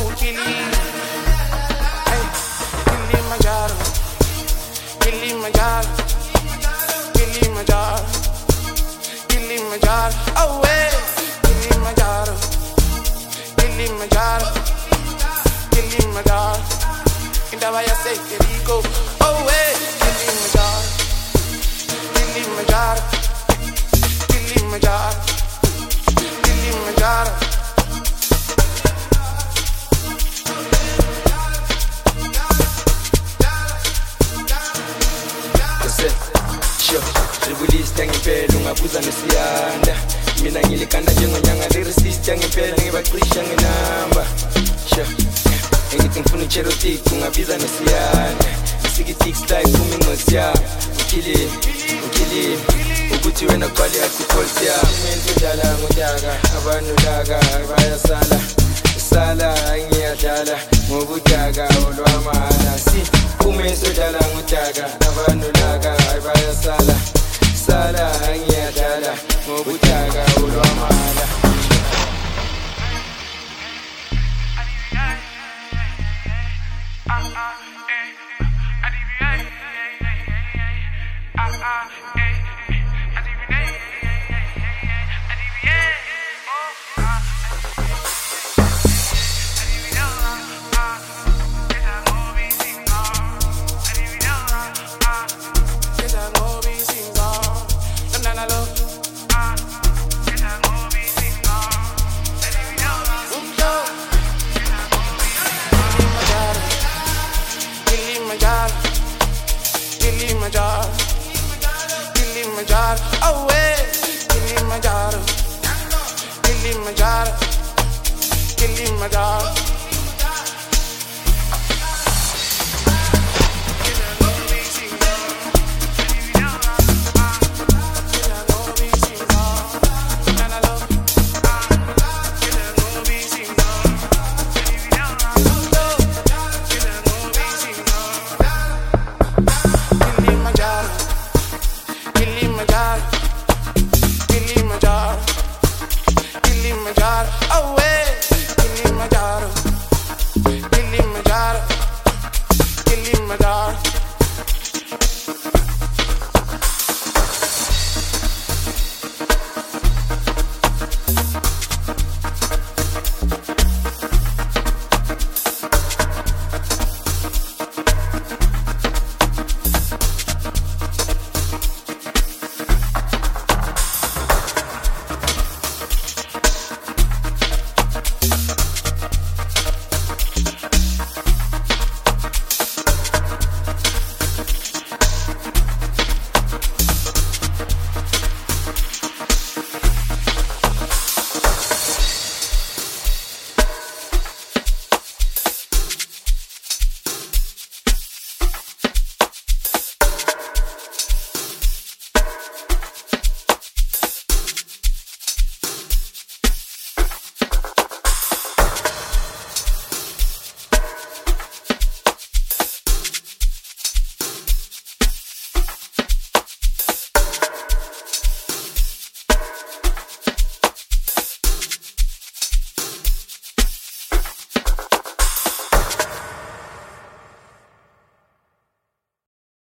Kilimanjaro, Kilimanjaro, Kilimanjaro, Kilimanjaro, oh hey, Kilimanjaro, Kilimanjaro, Kilimanjaro, inda vaya say Kiligo, oh hey, Kilimanjaro, Kilimanjaro, Kilimanjaro, Kilimanjaro. Ribulista ngempela ungabuza nesiyanda mina ngilikanda njengonyanga lyricist ngempela ngibaqisha nginamba ngithi ngifuna ucherotic ungabiza nesiyanda sikitix life kumingosi ya ukili ukuthi wena kwali yakukholsi ya ngidala ngonyaka abantu laka bayasala ngiyadala ngobudaka olwamana si kumeso dala ngudaka abantu laka bayasala ngiyadala ngobudaka olwamana Kilimanjaro, Kilimanjaro, oh hey, Kilimanjaro, Kilimanjaro, Kilimanjaro.